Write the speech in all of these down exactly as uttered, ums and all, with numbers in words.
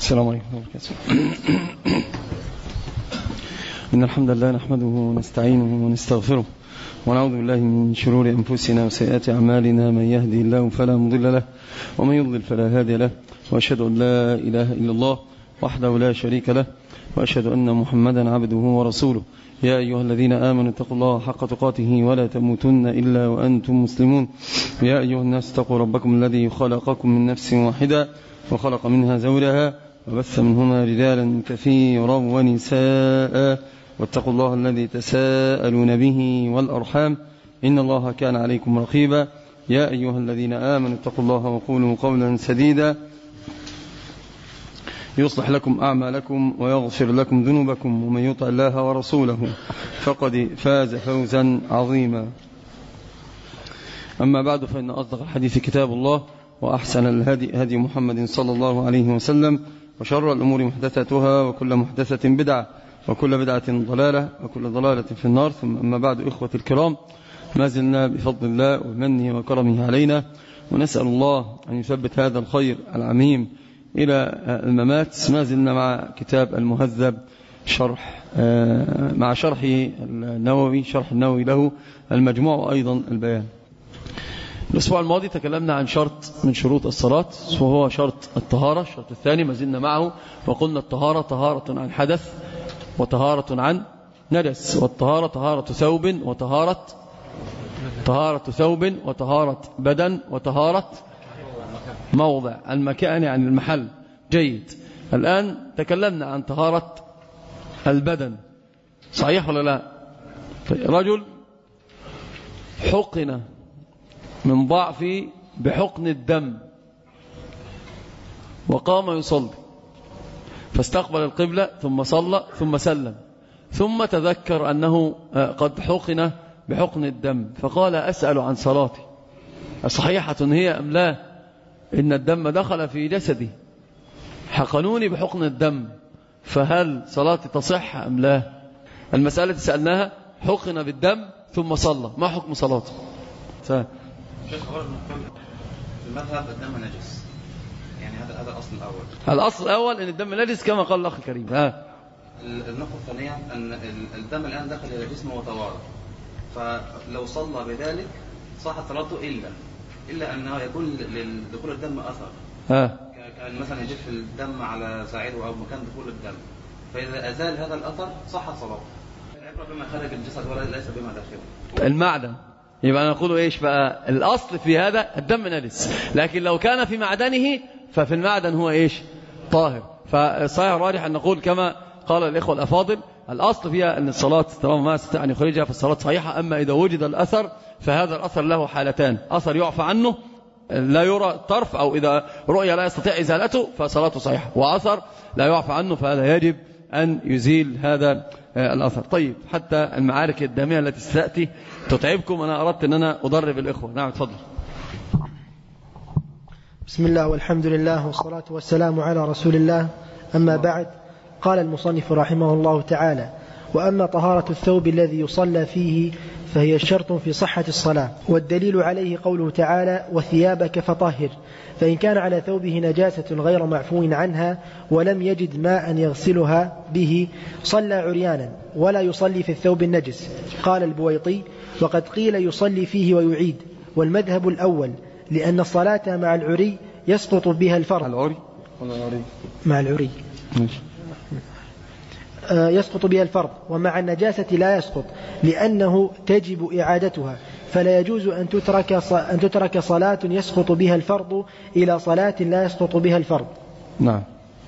السلام عليكم ورحمة الله وبركاته. إن الحمد لله نحمده ونستعينه ونستغفره ونعوذ بالله من شرور أنفسنا وسيئات أعمالنا. من يهدي الله فلا مضل له ومن يضلل فلا هادي له، وأشهد أن لا إله إلا الله وحده لا شريك له، وأشهد أن محمدا عبده ورسوله. يا أيها الذين آمنوا اتقوا الله حق تقاته ولا تموتن إلا وأنتم مسلمون. يا أيها الناس اتقوا ربكم الذي خلقكم من نفس واحدة وخلق منها زوجها وبث منهما رجالا كثيرا ونساء، واتقوا الله الذي تساءلون به والأرحام إن الله كان عليكم رقيبا. يا أيها الذين آمنوا اتقوا الله وقولوا قولا سديدا يصلح لكم أعمالكم ويغفر لكم ذنوبكم، ومن يطع الله ورسوله فقد فاز فوزا عظيما. أما بعد، فإن أصدق الحديث كتاب الله، وأحسن الهدي هدي محمد صلى الله عليه وسلم، وشر الأمور محدثاتها، وكل محدثة بدعة، وكل بدعة ضلالة، وكل ضلالة في النار. ثم أما بعد، إخوة الكرام، ما زلنا بفضل الله ومنه وكرمه علينا، ونسأل الله أن يثبت هذا الخير العميم إلى الممات. ما زلنا مع كتاب المهذب، شرح مع شرح النووي، شرح النووي له المجموع وأيضا البيان. الأسبوع الماضي تكلمنا عن شرط من شروط الصلاة، وهو شرط الطهارة، الشرط الثاني ما زلنا معه، وقلنا الطهارة طهارة عن حدث، وطهارة عن نجس، والطهارة طهارة ثوب، وطهارة طهارة ثوب، وطهارة بدن، وطهارة موضع. المكان يعني المحل. جيد. الآن تكلمنا عن طهارة البدن، صحيح ولا لا؟ رجل حقن من ضعف بحقن الدم وقام يصلي، فاستقبل القبلة ثم صلى ثم سلم، ثم تذكر أنه قد حقن بحقن الدم، فقال أسأل عن صلاتي صحيحة هي أم لا؟ إن الدم دخل في جسدي، حقنوني بحقن الدم، فهل صلاتي تصح أم لا؟ المسألة سألناها، حقن بالدم ثم صلى، ما حكم صلاته؟ شيخ في المذهب الدم نجس، يعني هذا هذا الأصل الأول. الأصل الأول أن الدم نجس كما قال الأخ الكريم. ها. النقطة الثانية أن الدم الآن دخل إلى جسمه وتوارد، فلو صلى بذلك صحت صلاته إلا إلا أنه يكون لدخول الدم أثر. ها. كان مثلا يجف الدم على ساعده أو مكان دخول الدم، فإذا أزال هذا الأثر صحت صلاته. العبرة بما خارج الجسد ولا ليس بما داخله. المعدن. يبقى نقول إيش بقى؟ الأصل في هذا الدم نجس، لكن لو كان في معدنه ففي المعدن هو إيش؟ طاهر. فالصحيح الراجح أن نقول كما قال الإخوة الأفاضل، الأصل فيها أن الصلاة طالما ما استطاع أن يخرجها فالصلاة صحيحة. أما إذا وجد الأثر فهذا الأثر له حالتان: أثر يعفى عنه لا يرى الطرف، أو إذا رؤية لا يستطيع إزالته فصلاته صحيحة، وأثر لا يعفى عنه فهذا يجب أن يزيل هذا الأثر. طيب، حتى المعارك الدامية التي ستأتي تتعبكم، أنا أردت أن أنا أدرب الإخوة. نعم، تفضل. بسم الله والحمد لله والصلاة والسلام على رسول الله. أما بعد، قال المصنف رحمه الله تعالى: وأما طهارة الثوب الذي يصلى فيه فهي شرط في صحة الصلاة، والدليل عليه قوله تعالى: وثيابك فطهر. فإن كان على ثوبه نجاسة غير معفو عنها ولم يجد ماء يغسلها به صلى عريانا ولا يصلي في الثوب النجس. قال البويطي: وقد قيل يصلي فيه ويعيد، والمذهب الأول، لأن الصلاة مع العري يسقط بها الفرض. العري ولا العري؟ مع العري يسقط بها الفرض، ومع النجاسة لا يسقط، لأنه تجب إعادتها، فلا يجوز أن تترك أن تترك صلاة يسقط بها الفرض إلى صلاة لا يسقط بها الفرض. نعم.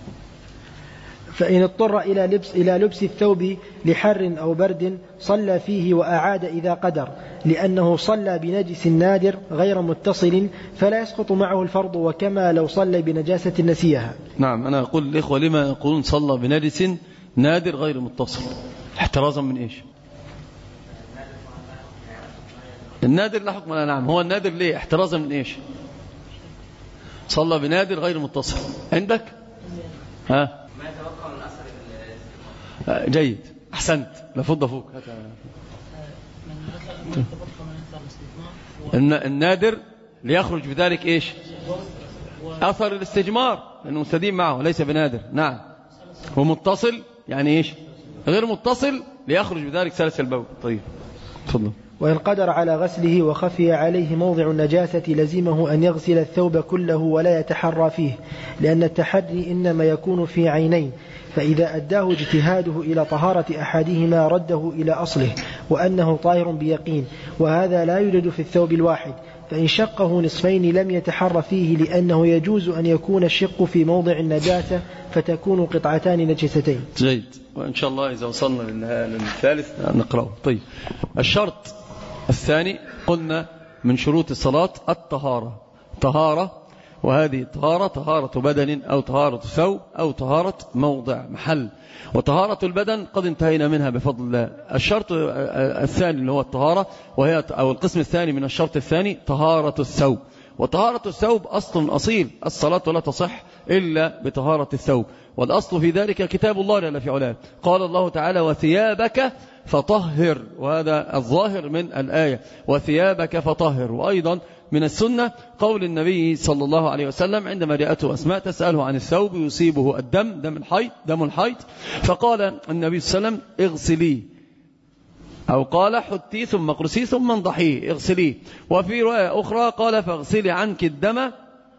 فإن اضطر إلى لبس إلى لبس الثوب لحر أو برد صلى فيه وأعاد إذا قدر، لأنه صلى بنجس نادر غير متصل فلا يسقط معه الفرض، وكما لو صلى بنجاسة نسيها. نعم. أنا أقول للإخوة: لما يقولون صلى بنجس نادر غير متصل؟ احترازا من إيش؟ النادر لا حكم له. نعم، هو النادر ليه؟ احترازا من إيش؟ صلى بنادر غير متصل عندك؟ ها؟ ما يتوقع من أثر. جيد، أحسنت، لفض فوق. النادر ليخرج بذلك إيش؟ أثر الاستجمار لأنه مستديم معه ليس بنادر. نعم. ومتصل يعني إيش؟ غير متصل ليخرج بذلك سلس البول. طيب تفضل. وإن قدر على غسله وخفي عليه موضع النجاسة لزمه أن يغسل الثوب كله ولا يتحرى فيه، لأن التحري إنما يكون في عينين، فإذا أداه اجتهاده إلى طهارة أحدهما رده إلى أصله وأنه طاهر بيقين، وهذا لا يوجد في الثوب الواحد، فإن شقه نصفين لم يتحر فيه، لأنه يجوز أن يكون الشق في موضع النجاسة فتكون قطعتان نجستين. جيد. وإن شاء الله إذا وصلنا للثالث نقرأه. طيب الشرط الثاني قلنا من شروط الصلاة الطهارة. طهارة، وهذه الطهارة طهارة بدن أو طهارة ثوب أو طهارة موضع محل. وطهارة البدن قد انتهينا منها بفضل الله. الشرط الثاني اللي هو الطهارة، وهي أو القسم الثاني من الشرط الثاني طهارة الثوب. وطهارة الثوب أصل أصيل، الصلاة لا تصح إلا بطهارة الثوب، والأصل في ذلك كتاب الله جل في علاه. قال الله تعالى وثيابك فطهر، وهذا الظاهر من الآية وثيابك فطهر. وأيضا من السنة قول النبي صلى الله عليه وسلم عندما جاءته أسماء تسأله عن الثوب يصيبه الدم دم الحيض دم الحيض فقال النبي صلى الله عليه وسلم اغسليه، أو قال حتي ثم اقرسيه ثم انضحيه اغسليه. وفي رواية أخرى قال فاغسلي عنك الدم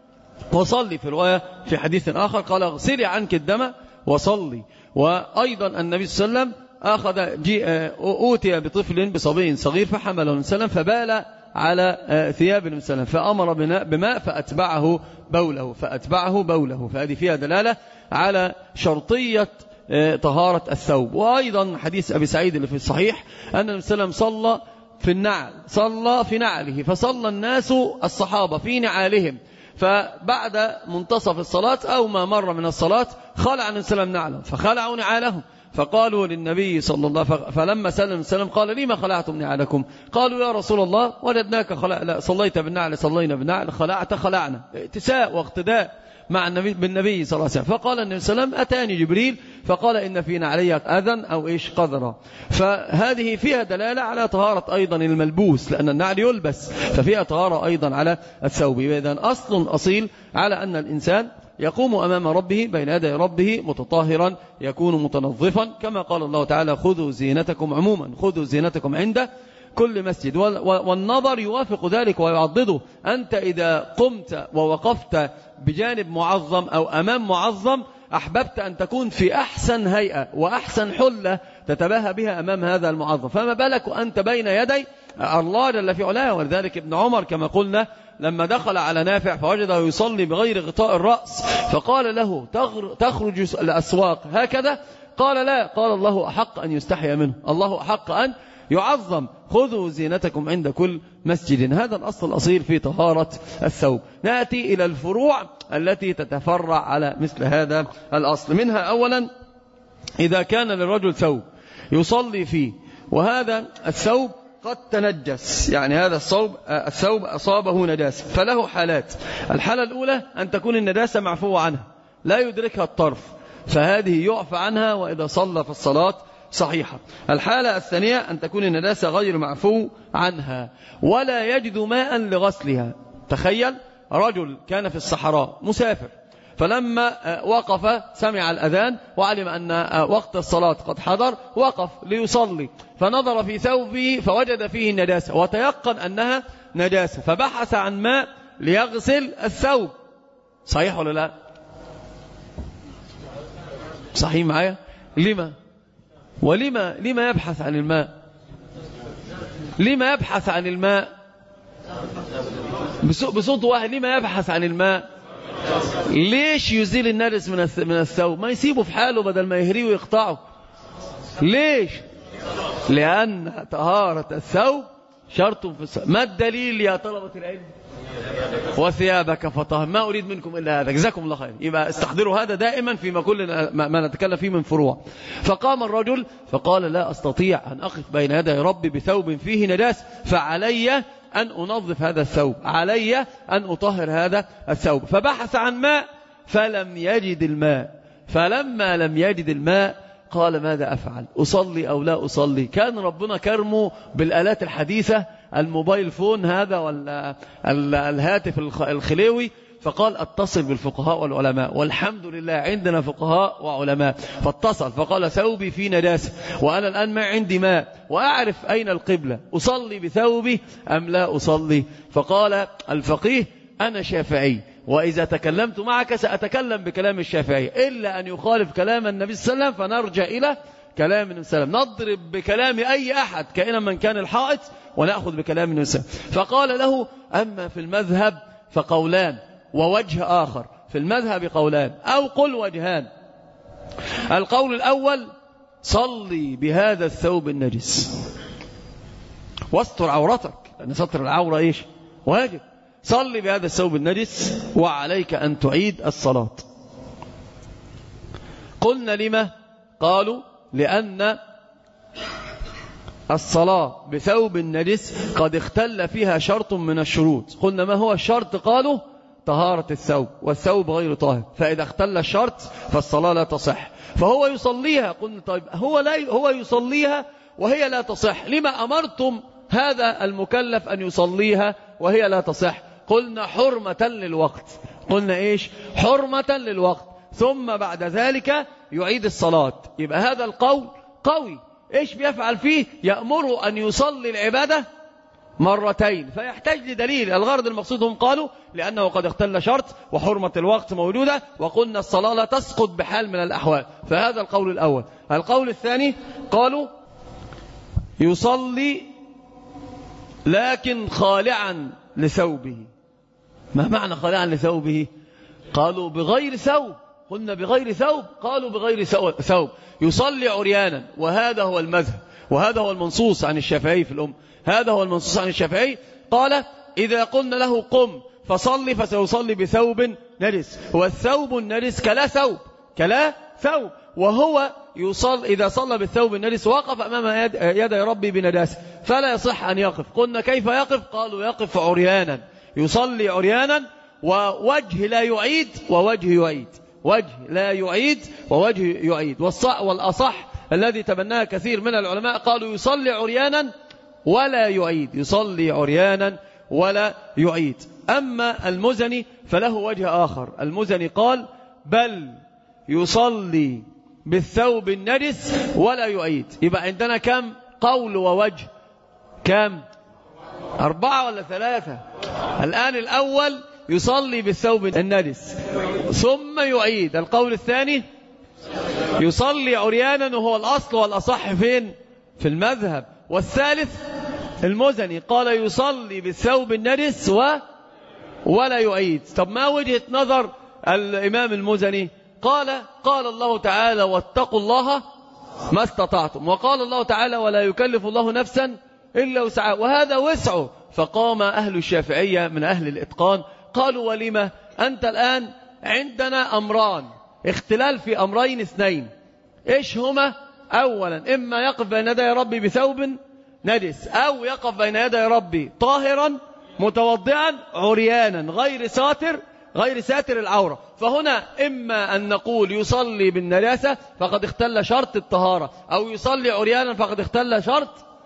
وصلي. في رواية في حديث آخر قال اغسلي عنك الدم وصلي. وأيضا النبي صلى الله عليه وسلم أخذ أوتي بطفل بصبي صغير فحمله النبي صلى الله عليه وسلم فبال على ثياب النبي صلى الله عليه وسلم فأمر بماء فأتبعه بوله فأتبعه بوله فهذه فيها دلالة على شرطية طهارة الثوب. وأيضا حديث أبي سعيد اللي في الصحيح أن النبي صلى الله عليه وسلم صلى في النعل صلى في نعله فصلى الناس الصحابة في نعالهم، فبعد منتصف الصلاة أو ما مر من الصلاة خلع النبي صلى الله عليه وسلم نعلهم فخلعوا نعالهم، فقالوا للنبي صلى الله عليه وسلم فلما سلم السلام قال لما خلعتم نعالكم؟ قالوا يا رسول الله وجدناك خلع صليت بالنعل صلينا بالنعل خلعت خلعنا، اتساء واقتداء مع النبي بالنبي صلى الله عليه وسلم. فقال النبي صلى الله عليه وسلم أتاني جبريل فقال إن في نعلي أذى أو إيش قذرا. فهذه فيها دلالة على طهارة أيضا الملبوس لأن النعل يلبس، ففيها طهارة أيضا على الثوب. إذن أصل أصيل على أن الإنسان يقوم أمام ربه بين يدي ربه متطهرا يكون متنظفا، كما قال الله تعالى خذوا زينتكم عموما خذوا زينتكم عند كل مسجد. والنظر يوافق ذلك ويعضده. أنت إذا قمت ووقفت بجانب معظم أو أمام معظم أحببت أن تكون في أحسن هيئة وأحسن حلة تتباهى بها أمام هذا المعظم، فما بالك أنت بين يدي الله جل في علاه. ولذلك ابن عمر كما قلنا لما دخل على نافع فوجده يصلي بغير غطاء الرأس فقال له تخرج الأسواق هكذا؟ قال لا، قال الله أحق أن يستحيا منه، الله أحق أن يعظم، خذوا زينتكم عند كل مسجد. هذا الأصل الأصيل في طهارة الثوب. نأتي إلى الفروع التي تتفرع على مثل هذا الأصل. منها أولا إذا كان للرجل ثوب يصلي فيه وهذا الثوب قد تنجس، يعني هذا الثوب الثوب أصابه نجاسة، فله حالات. الحالة الأولى أن تكون النجاسة معفوة عنها لا يدركها الطرف، فهذه يعفى عنها وإذا صلى في الصلاة صحيحة. الحالة الثانية أن تكون النجاسة غير معفو عنها ولا يجد ماء لغسلها. تخيل رجل كان في الصحراء مسافر فلما وقف سمع الأذان وعلم أن وقت الصلاة قد حضر وقف ليصلي فنظر في ثوبه فوجد فيه النجاسة وتيقن أنها نجاسة فبحث عن ماء ليغسل الثوب. صحيح ولا لا؟ صحيح معايا؟ لما؟ ولما لما يبحث عن الماء؟ لما يبحث عن الماء؟ بصوت واحد. لما يبحث عن الماء؟ ليش يزيل النجس من الثوب؟ ما يسيبه في حاله بدل ما يهريه ويقطعه. ليش؟ لأن طهارة الثوب شرط في الثوب. ما الدليل يا طلبة العلم؟ وثيابك فطهر. ما أريد منكم إلا هذا، جزاكم الله خير. يبقى استحضروا هذا دائما فيما كل ما نتكلم فيه من فروع. فقام الرجل فقال لا أستطيع أن أقف بين يدي ربي بثوب فيه نجاس، فعلي أن أنظف هذا الثوب، علي أن أطهر هذا الثوب. فبحث عن ماء فلم يجد الماء، فلما لم يجد الماء قال ماذا أفعل؟ أصلي أو لا أصلي؟ كان ربنا كرمه بالآلات الحديثة، الموبايل فون هذا والهاتف الخليوي، فقال اتصل بالفقهاء والعلماء، والحمد لله عندنا فقهاء وعلماء. فاتصل فقال ثوبي في نجاسة وأنا الآن ما عندي ماء وأعرف أين القبلة، أصلي بثوبي أم لا أصلي؟ فقال الفقيه أنا شافعي، وإذا تكلمت معك سأتكلم بكلام الشافعي إلا أن يخالف كلام النبي صلى الله عليه وسلم فنرجع إلى كلام النبي صلى الله عليه وسلم، نضرب بكلام أي أحد كائنا من كان الحائط ونأخذ بكلام النبي صلى الله عليه وسلم. فقال له أما في المذهب فقولان ووجه آخر، في المذهب قولان أو قل وجهان. القول الأول صلي بهذا الثوب النجس واستر عورتك، لأن ستر العورة إيش؟ واجب. صلي بهذا الثوب النجس وعليك أن تعيد الصلاة. قلنا لما؟ قالوا لأن الصلاة بثوب النجس قد اختل فيها شرط من الشروط. قلنا ما هو الشرط؟ قالوا طهارة الثوب، والثوب غير طاهر، فإذا اختل الشرط فالصلاة لا تصح. فهو يصليها. قلنا طيب هو لا هو يصليها وهي لا تصح، لما أمرتم هذا المكلف أن يصليها وهي لا تصح؟ قلنا حرمة للوقت. قلنا إيش؟ حرمة للوقت، ثم بعد ذلك يعيد الصلاة. يبقى هذا القول قوي. إيش بيفعل فيه؟ يأمره أن يصلي العبادة مرتين، فيحتاج لدليل. الغرض المقصود هم قالوا لأنه قد اختل شرط وحرمة الوقت موجودة، وقلنا الصلاة لا تسقط بحال من الأحوال. فهذا القول الأول. القول الثاني قالوا يصلي لكن خالعا لثوبه. ما معنى خالعا لثوبه؟ قالوا بغير ثوب. قلنا بغير ثوب، قالوا بغير ثوب، يصلي عريانا، وهذا هو المذهب وهذا هو المنصوص عن الشافعي في الأم. هذا هو المنصوص عن الشافعي. قال إذا قلنا له قم فصلي فسيصلي بثوب نجس، والثوب النجس كلا ثوب كلا ثوب وهو يصل إذا صلى بالثوب النجس وقف أمام يد يدي ربي بنجاسة فلا يصح أن يقف. قلنا كيف يقف؟ قالوا يقف عريانا، يصلي عريانا، ووجه لا يعيد ووجه يعيد، وجه لا يعيد ووجه يعيد. والأصح الذي تبناه كثير من العلماء قالوا يصلي عريانا ولا يعيد، يصلي عريانا ولا يعيد. أما المزني فله وجه آخر. المزني قال بل يصلي بالثوب النجس ولا يعيد. يبقى عندنا كم قول ووجه؟ كم؟ أربعة ولا ثلاثة؟ الآن الأول يصلي بالثوب النجس ثم يعيد. القول الثاني يصلي عريانا وهو الأصل والأصح فين؟ في المذهب. والثالث المزني قال يصلي بالثوب النجس و ولا يعيد. طب ما وجهة نظر الإمام المزني؟ قال قال الله تعالى واتقوا الله ما استطعتم، وقال الله تعالى ولا يكلف الله نفسا إلا وسعها، وهذا وسعه. فقام أهل الشافعية من أهل الإتقان قالوا ولما؟ أنت الآن عندنا أمران، اختلال في أمرين اثنين. إيش هما؟ أولا إما يقف بين يدي ربي بثوب نجس، أو يقف بين يدي ربي طاهرا متوضعا عريانا غير ساتر غير ساتر العورة. فهنا إما أن نقول يصلي بالنجاسة فقد اختل شرط الطهارة، أو يصلي عريانا فقد اختل شرط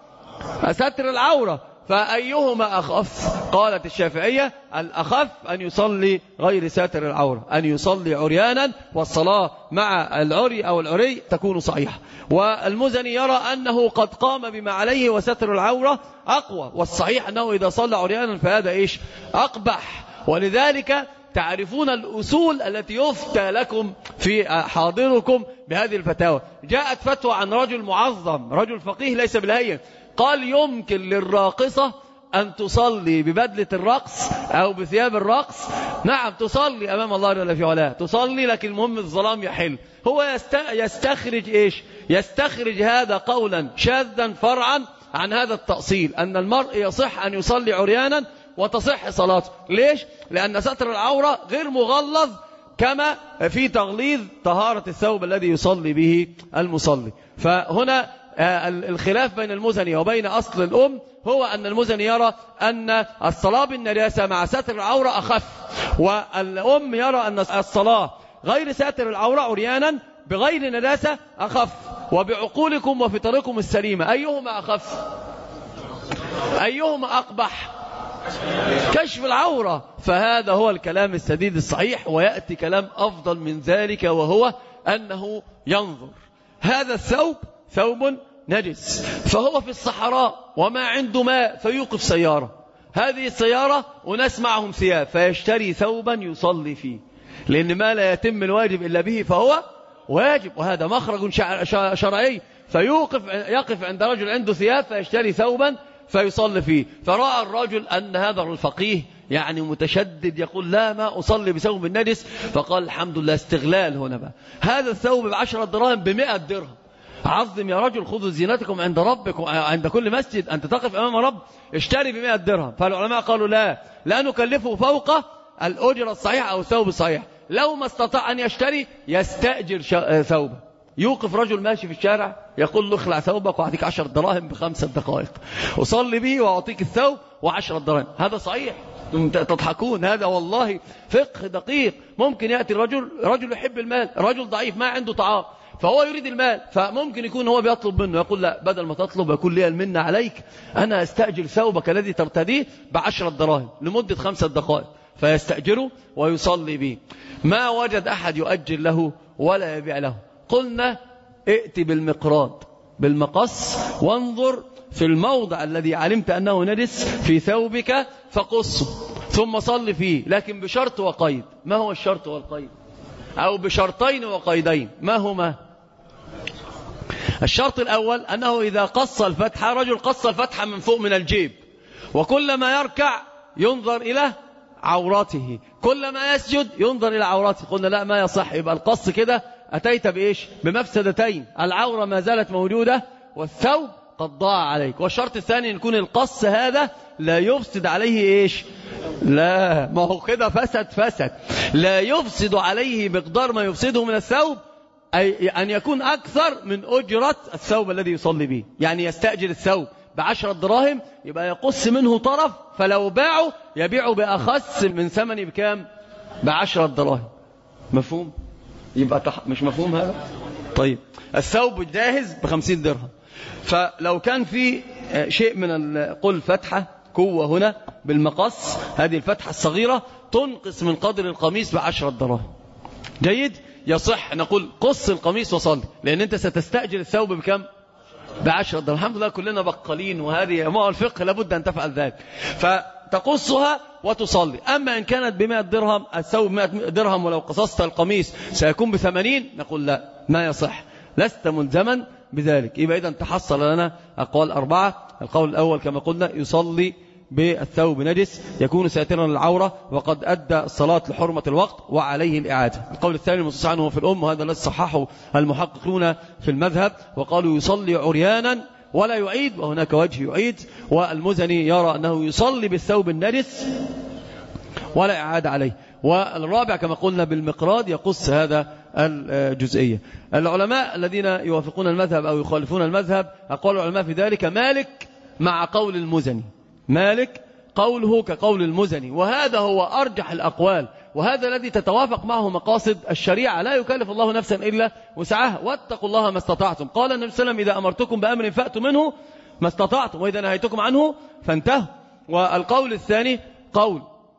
ستر العورة. فأيهما أخف؟ قالت الشافعية الأخف أن يصلي غير ساتر العورة، أن يصلي عريانا، والصلاة مع العري أو العري تكون صحيحة. والمزني يرى أنه قد قام بما عليه وستر العورة أقوى، والصحيح أنه إذا صلى عريانا فهذا إيش؟ أقبح. ولذلك تعرفون الأصول التي يفتى لكم في حاضركم بهذه الفتاوى. جاءت فتوى عن رجل معظم، رجل فقيه ليس بالهيئة، قال يمكن للراقصة أن تصلي ببدلة الرقص أو بثياب الرقص. نعم تصلي أمام الله جل في علاه، تصلي، لكن المهم الظلام يحل. هو يستخرج إيش؟ يستخرج هذا قولا شاذا فرعا عن هذا التأصيل، أن المرء يصح أن يصلي عريانا وتصح صلاته. ليش؟ لأن ستر العورة غير مغلظ كما في تغليظ طهارة الثوب الذي يصلي به المصلي. فهنا الخلاف بين المزني وبين أصل الأم هو أن المزني يرى أن الصلاة بالنجاسة مع ستر العورة أخف، والأم يرى أن الصلاة غير ساتر العورة عريانا بغير نجاسة أخف. وبعقولكم وفطركم السليمة أيهما أخف؟ أيهما أقبح؟ كشف العورة. فهذا هو الكلام السديد الصحيح، ويأتي كلام أفضل من ذلك، وهو أنه ينظر. هذا الثوب ثوب نجس، فهو في الصحراء وما عنده ماء فيوقف سيارة، هذه السيارة وناس معهم ثياب، فيشتري ثوبا يصلي فيه، لأن ما لا يتم الواجب إلا به فهو واجب، وهذا مخرج شرعي. فيوقف يقف عند رجل عنده ثياب فيشتري ثوبا فيصلي فيه. فرأى الرجل أن هذا الفقيه يعني متشدد، يقول لا ما أصلي بثوب النجس، فقال الحمد لله استغلال هنا بقى. هذا الثوب بعشرة دراهم بمئة درهم، عظم يا رجل، خذوا زينتكم عند ربكم عند كل مسجد، أنت تقف أمام رب، اشتري بمئة درهم. فالعلماء قالوا لا لا نكلفه فوق الأجرة الصحيحة أو الثوب الصحيح. لو ما استطاع أن يشتري يستأجر ثوبه، يوقف رجل ماشي في الشارع يقول له اخلع ثوبك وأعطيك عشر دراهم بخمسة دقائق، أصلي به وأعطيك الثوب وعشرة دراهم. هذا صحيح، تضحكون، هذا والله فقه دقيق. ممكن يأتي الرجل رجل يحب المال، رجل ضعيف ما عنده طعام، فهو يريد المال، فممكن يكون هو بيطلب منه، يقول لا بدل ما تطلب يكون لي المنة عليك، أنا أستأجر ثوبك الذي ترتديه بعشرة دراهم لمدة خمسة دقائق، فيستأجره ويصلي به. ما وجد أحد يؤجر له ولا يبيع له، قلنا ائتي بالمقراض بالمقص وانظر في الموضع الذي علمت أنه نجس في ثوبك فقصه ثم صل فيه، لكن بشرط وقيد. ما هو الشرط والقيد؟ أو بشرطين وقيدين. ما هما؟ الشرط الأول أنه إذا قص الفتحة، رجل قص الفتحة من فوق من الجيب، وكلما يركع ينظر إلى عورته، كلما يسجد ينظر إلى عورته، قلنا لا ما يصح، يبقى القص كده أتيت بإيش؟ بمفسدتين، العورة ما زالت موجودة والثوب قد ضاع عليك. والشرط الثاني أن يكون القص هذا لا يفسد عليه إيش؟ لا، ما هو كده فسد فسد لا يفسد عليه مقدار ما يفسده من الثوب، أي أن يكون أكثر من أجرة الثوب الذي يصلي به. يعني يستأجر الثوب بعشرة دراهم، يبقى يقص منه طرف، فلو باعه يبيعه بأخس من ثمنه بكام؟ بعشرة دراهم. مفهوم؟ يبقى تح... مش مفهوم هذا؟ طيب الثوب جاهز بخمسين درهم، فلو كان في شيء من قل فتحة قوة هنا بالمقص، هذه الفتحة الصغيرة تنقص من قدر القميص بعشرة دراهم، جيد؟ يصح نقول قص القميص وصلي، لأن أنت ستستأجر الثوب بكم؟ بعشرة دراهم. الحمد لله كلنا بقالين، وهذه ما الفقه لابد أن تفعل ذلك، فتقصها وتصلي. أما إن كانت بمائة درهم الثوب مائة درهم، ولو قصصت القميص سيكون بثمانين، نقول لا ما يصح، لست ملزما بذلك. يبقى إذا تحصل لنا أقوال أربعة. القول الأول كما قلنا يصلي بالثوب نجس يكون ساترا للعورة وقد أدى الصلاة لحرمة الوقت وعليه الإعادة. القول الثاني المنصوص عنه في الأم، وهذا الذي صححه المحققون في المذهب، وقالوا يصلي عريانا ولا يعيد، وهناك وجه يعيد. والمزني يرى أنه يصلي بالثوب النجس ولا إعادة عليه. والرابع كما قلنا بالمقراض يقص هذا الجزئية. العلماء الذين يوافقون المذهب أو يخالفون المذهب، أقوال العلماء في ذلك مالك مع قول المزني، مالك قوله كقول المزني، وهذا هو أرجح الأقوال، وهذا الذي تتوافق معه مقاصد الشريعة. لا يكلف الله نفسا إلا وسعها، واتقوا الله ما استطعتم. قال النبي صلى الله عليه وسلم إذا أمرتكم بأمر فأتوا منه ما استطعتم، وإذا نهيتكم عنه فانتهوا. والقول الثاني قول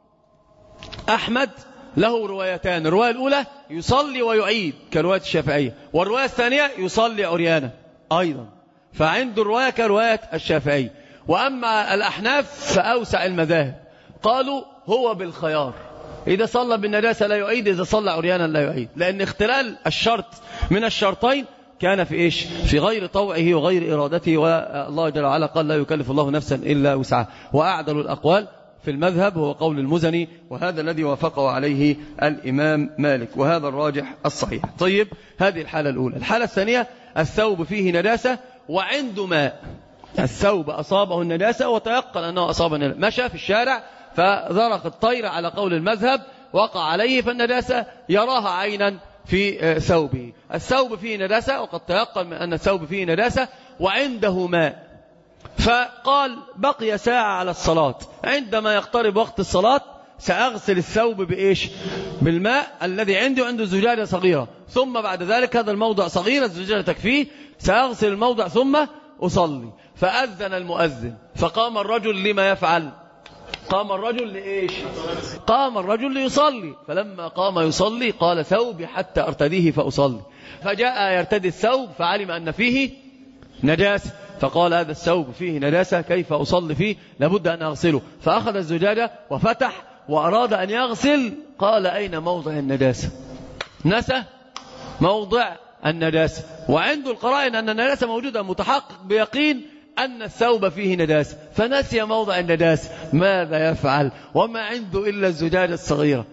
أحمد له روايتان، الرواية الأولى يصلي ويعيد كرواية الشافعية، والرواية الثانية يصلي عريانا أيضا، فعنده الرواية كرواية الشافعية. وأما الأحناف فأوسع المذاهب، قالوا هو بالخيار، إذا صلى بالنجاسة لا يعيد، إذا صلى عريانا لا يعيد، لأن اختلال الشرط من الشرطين كان في إيش؟ في غير طوعه وغير إرادته، والله جل وعلا قال لا يكلف الله نفسا إلا وسعها. وأعدل الأقوال في المذهب هو قول المزني، وهذا الذي وافقه عليه الإمام مالك، وهذا الراجح الصحيح. طيب هذه الحالة الأولى. الحالة الثانية الثوب فيه نجاسة وعنده ماء، الثوب أصابه النجاسة وتيقن أنه أصاب النجاسة، مشى في الشارع فذرق الطير على قول المذهب وقع عليه، فالنجاسة يراها عينا في ثوبه. الثوب فيه نجاسة وقد تيقن من أن الثوب فيه نجاسة وعنده ماء، فقال بقي ساعة على الصلاة، عندما يقترب وقت الصلاة سأغسل الثوب بإيش؟ بالماء الذي عندي، عنده زجاجة صغيرة، ثم بعد ذلك هذا الموضع صغير الزجاجة تكفيه، سأغسل الموضع ثم أصلي. فأذن المؤذن، فقام الرجل لما يفعل؟ قام الرجل لإيش؟ قام الرجل ليصلي، فلما قام يصلي قال ثوبي حتى أرتديه فأصلي، فجاء يرتدي الثوب فعلم أن فيه نجاسة، فقال هذا الثوب فيه نجاسة كيف أصلي فيه؟ لابد أن أغسله، فأخذ الزجاجة وفتح وأراد أن يغسل، قال أين موضع النجاسة؟ نسى موضع النجاسة، وعنده القرائن أن النجاسة موجودة، متحقق بيقين أن الثوب فيه نجاسة، فنسي موضع النجاسة، ماذا يفعل وما عنده إلا الزجاجة الصغيرة؟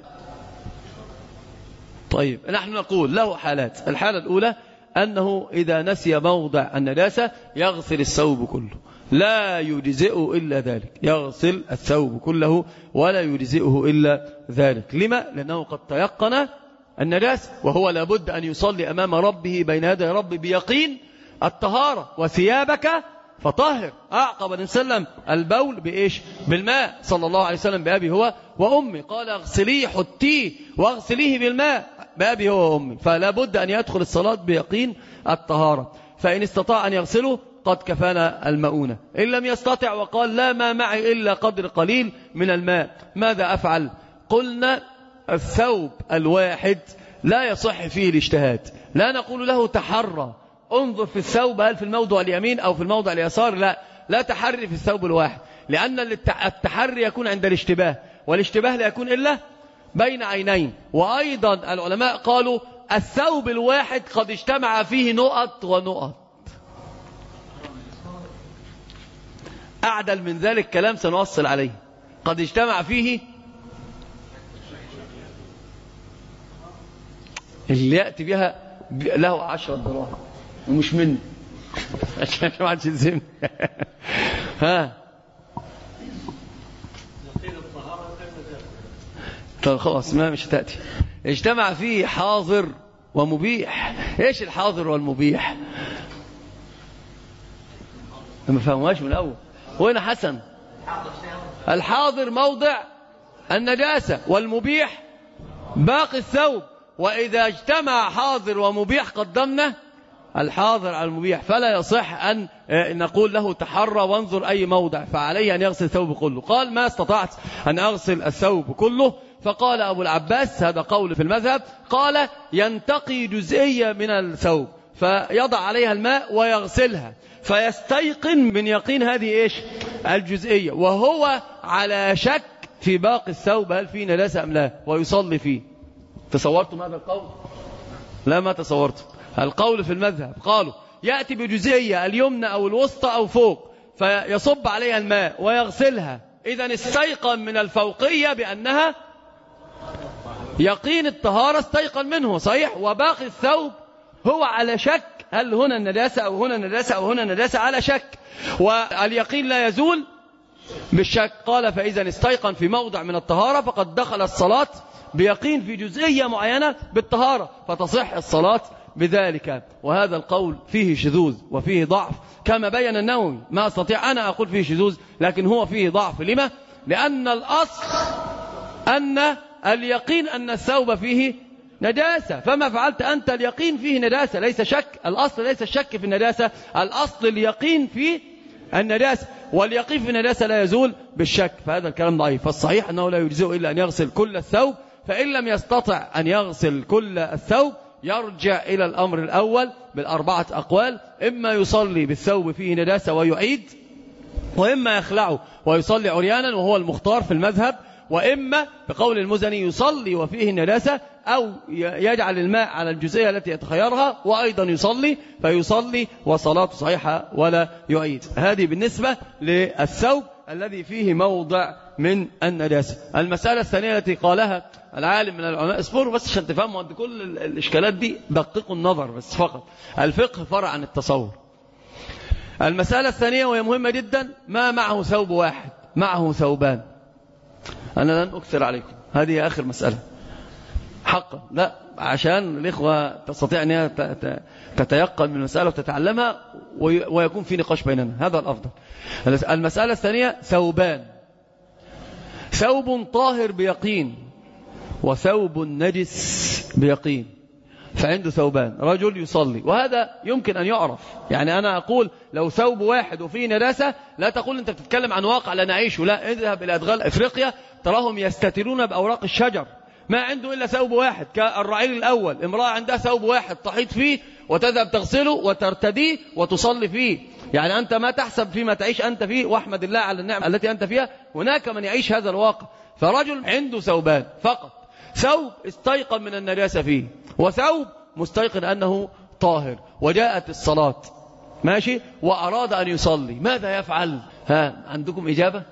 طيب نحن نقول له حالات. الحالة الأولى أنه إذا نسي موضع النجاسة يغسل الثوب كله، لا يجزئه إلا ذلك، يغسل الثوب كله ولا يجزئه إلا ذلك. لما؟ لأنه قد تيقن النجاسة، وهو لابد أن يصلي أمام ربه بين يدي ربه بيقين الطهارة. وثيابك فطهر. أعقب النبي صلى الله عليه وسلم البول بإيش؟ بالماء صلى الله عليه وسلم بأبي هو وأمي، قال اغسليه حطيه واغسليه بالماء بأبي هو وأمي، فلا بد أن يدخل الصلاة بيقين الطهارة. فإن استطاع أن يغسله قد كفانا المؤونة، إن لم يستطع وقال لا ما معي إلا قدر قليل من الماء، ماذا أفعل؟ قلنا الثوب الواحد لا يصح فيه الاجتهاد، لا نقول له تحرى انظر في الثوب هل في الموضع اليمين أو في الموضع اليسار، لا لا تحري في الثوب الواحد، لأن التحري يكون عند الاشتباه، والاشتباه لا يكون إلا بين عينين. وأيضا العلماء قالوا الثوب الواحد قد اجتمع فيه نقط ونقط. أعدل من ذلك كلام سنوصل عليه، قد اجتمع فيه اللي يأتي بها له عشرة دراهم ومش مني عشان ما عادش يلزمني. ها طب خلاص ما مش تأتي. اجتمع فيه حاضر ومبيح. ايش الحاضر والمبيح؟ ما فهموهاش من الأول. وين حسن؟ الحاضر موضع النجاسة والمبيح باقي الثوب، وإذا اجتمع حاضر ومبيح قدمنا الحاضر على المبيح، فلا يصح أن نقول له تحرى وانظر أي موضع، فعليه أن يغسل الثوب كله. قال ما استطعت أن أغسل الثوب كله، فقال أبو العباس هذا قول في المذهب، قال ينتقي جزئية من الثوب فيضع عليها الماء ويغسلها، فيستيقن من يقين هذه إيش؟ الجزئية، وهو على شك في باقي الثوب هل فيه نجاسة أم لا، ويصلي فيه. تصورتم هذا القول؟ لا ما تصورتم. القول في المذهب قالوا يأتي بجزئية اليمنى أو الوسطى أو فوق فيصب عليها الماء ويغسلها، إذن استيقن من الفوقية بأنها يقين الطهارة استيقن منه صحيح، وباقي الثوب هو على شك هل هنا النجاسة أو هنا النجاسة أو هنا النجاسة، على شك، واليقين لا يزول بالشك. قال فإذا استيقن في موضع من الطهارة فقد دخل الصلاة بيقين في جزئية معينة بالطهارة، فتصح الصلاة بذلك. وهذا القول فيه شذوذ وفيه ضعف كما بين النووي، ما أستطيع أنا أقول فيه شذوذ لكن هو فيه ضعف. لما؟ لأن الأصل أن اليقين أن الثوب فيه نجاسة، فما فعلت أنت اليقين فيه نجاسة ليس شك. الأصل ليس الشك في النجاسة، الأصل اليقين في النجاسة، واليقين في النجاسة لا يزول بالشك، فهذا الكلام ضعيف. فالصحيح أنه لا يجزئه إلا أن يغسل كل الثوب، فإن لم يستطع أن يغسل كل الثوب يرجع إلى الأمر الأول بالأربعة أقوال، إما يصلي بالثوب فيه نجاسة ويعيد، وإما يخلعه ويصلي عريانا وهو المختار في المذهب، وإما بقول المزني يصلي وفيه النجاسة أو يجعل الماء على الجزئية التي يتخيرها وأيضا يصلي، فيصلي وصلاته صحيحة ولا يعيد. هذه بالنسبة للثوب الذي فيه موضع من النجاسة. المسألة الثانية التي قالها العالم من العلماء، اصبروا بس عشان تفهموا عند كل الإشكالات دي دققوا النظر بس فقط، الفقه فرع عن التصور. المسألة الثانية وهي مهمة جدا، ما معه ثوب واحد، معه ثوبان. أنا لن أكثر عليكم، هذه آخر مسألة حقا، لا عشان الإخوة تستطيع أن تتيقن من المسألة وتتعلمها ويكون في نقاش بيننا، هذا الأفضل. المسألة الثانية ثوبان، ثوب طاهر بيقين وثوب نجس بيقين. فعنده ثوبان، رجل يصلي، وهذا يمكن أن يعرف. يعني أنا أقول لو ثوب واحد وفيه نجاسة لا تقول أنت بتتكلم عن واقع لا نعيشه، لا، اذهب إلى أدغال إفريقيا تراهم يستترون بأوراق الشجر، ما عنده إلا ثوب واحد، كالرعيل الأول، امرأة عندها ثوب واحد تحيط فيه وتذهب تغسله وترتديه وتصلي فيه. يعني أنت ما تحسب فيما تعيش أنت فيه، واحمد الله على النعمة التي أنت فيها، هناك من يعيش هذا الواقع. فرجل عنده ثوبان فقط، ثوب استيقن من النجاسة فيه، وثوب مستيقن أنه طاهر، وجاءت الصلاة ماشي وأراد أن يصلي، ماذا يفعل؟ ها، عندكم إجابة؟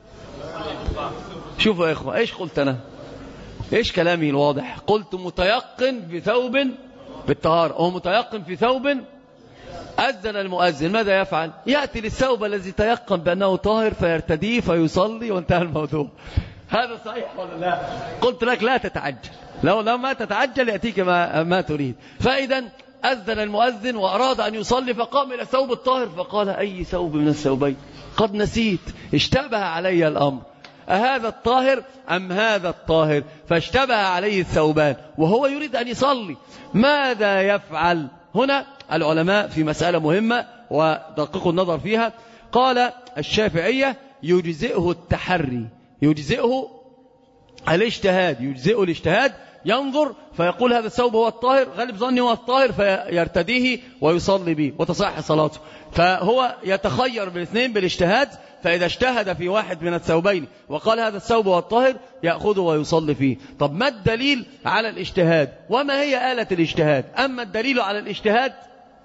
شوفوا يا إخوة، إيش قلت أنا؟ إيش كلامي الواضح؟ قلت متيقن بثوب بالطهارة، هو متيقن في ثوب. أذن المؤذن، ماذا يفعل؟ يأتي للثوب الذي تيقن بأنه طاهر فيرتديه فيصلي وانتهى الموضوع. هذا صحيح ولا لا؟ قلت لك لا تتعجل، لو لو ما تتعجل يأتيك ما, ما تريد. فإذا أذن المؤذن وأراد أن يصلي فقام إلى الثوب الطاهر فقال أي ثوب من الثوبين؟ قد نسيت، اشتبه علي الأمر، أهذا الطاهر أم هذا الطاهر؟ فاشتبه عليه الثوبان وهو يريد أن يصلي، ماذا يفعل؟ هنا العلماء في مسألة مهمة ودققوا النظر فيها. قال الشافعية يجزئه التحري، يجزئه الاجتهاد، يجزئه الاجتهاد، ينظر فيقول هذا الثوب هو الطاهر، غالب ظني هو الطاهر، فيرتديه ويصلي به وتصح صلاته. فهو يتخير بالاثنين بالاجتهاد، فإذا اجتهد في واحد من الثوبين وقال هذا الثوب هو الطاهر يأخذه ويصلي فيه. طب ما الدليل على الاجتهاد؟ وما هي آلة الاجتهاد؟ أما الدليل على الاجتهاد،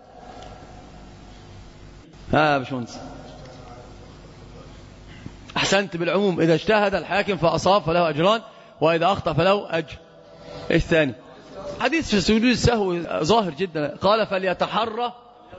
ها باشمهندس، أحسنت، بالعموم إذا اجتهد الحاكم فأصاب فله أجران، وإذا أخطأ فله أجر. إيش ثاني؟ حديث في سجود السهو ظاهر جدا، قال فليتحرى،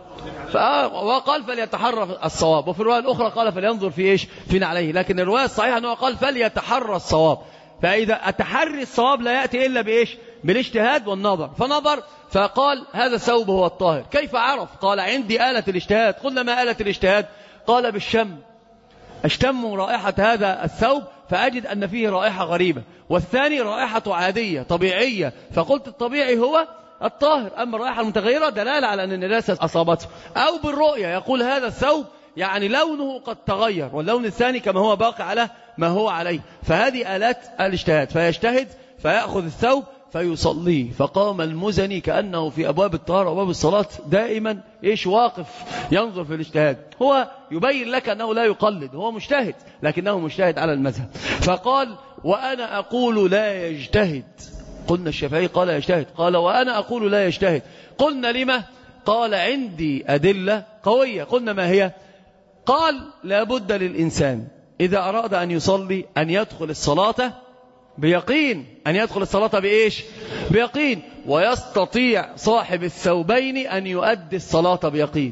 وقال فليتحرى الصواب، وفي الرواية الأخرى قال فلينظر في إيش فين عليه، لكن الرواية الصحيحة أنه قال فليتحرى الصواب. فإذا أتحري الصواب لا يأتي إلا بإيش؟ بالاجتهاد والنظر. فنظر فقال هذا الثوب هو الطاهر. كيف عرف؟ قال عندي آلة الاجتهاد. قلنا ما آلة الاجتهاد؟ قال بالشم، اشتم رائحة هذا الثوب فأجد أن فيه رائحة غريبة، والثاني رائحة عادية طبيعية، فقلت الطبيعي هو الطاهر، أما الرائحة المتغيرة دلالة على أن النجاسة أصابته. أو بالرؤية يقول هذا الثوب يعني لونه قد تغير، واللون الثاني كما هو باقي على ما هو عليه. فهذه آلات الاجتهاد، فيجتهد فيأخذ الثوب فيصليه. فقام المزني كأنه في أبواب الطهارة وأبواب الصلاة دائما إيش واقف ينظر في الاجتهاد. هو يبين لك أنه لا يقلد، هو مجتهد لكنه مجتهد على المذهب. فقال وأنا أقول لا يجتهد. قلنا الشافعي قال يجتهد، قال وأنا أقول لا يجتهد. قلنا لما؟ قال عندي أدلة قوية. قلنا ما هي؟ قال لابد للإنسان إذا أراد أن يصلي أن يدخل الصلاة بيقين، أن يدخل الصلاة بإيش؟ بيقين. ويستطيع صاحب الثوبين أن يؤدي الصلاة بيقين.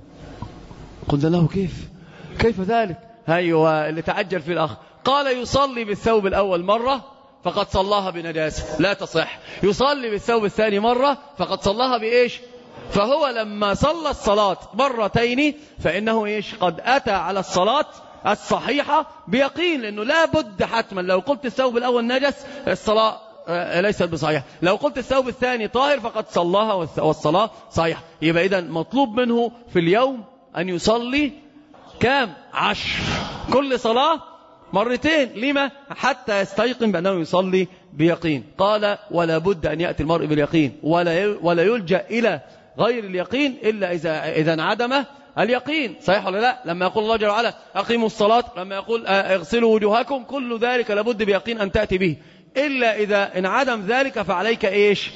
قلنا له كيف؟ كيف ذلك؟ أيوة اللي تعجل في الأخ. قال يصلي بالثوب الأول مرة فقد صلاها بنجاسة لا تصح، يصلي بالثوب الثاني مرة فقد صلاها بإيش؟ فهو لما صلى الصلاة مرتين فإنه إيش؟ قد أتى على الصلاة الصحيحة بيقين، لأنه لا بد حتما لو قلت الثوب الأول نجس الصلاة ليست بصحيحة، لو قلت الثوب الثاني طاهر فقد صلاها والصلاة صحيحة. يبقى إذن مطلوب منه في اليوم أن يصلي كام؟ عشر، كل صلاة مرتين. لما؟ حتى يستيقن بأنه يصلي بيقين. قال ولا بد أن يأتي المرء باليقين، ولا ولا يلجأ إلى غير اليقين إلا إذا إذا انعدم اليقين. صحيح ولا لا؟ لما يقول الله جل وعلا أقيموا الصلاة، لما يقول اغسلوا وجوهكم، كل ذلك لابد بيقين أن تأتي به، إلا إذا انعدم ذلك فعليك إيش؟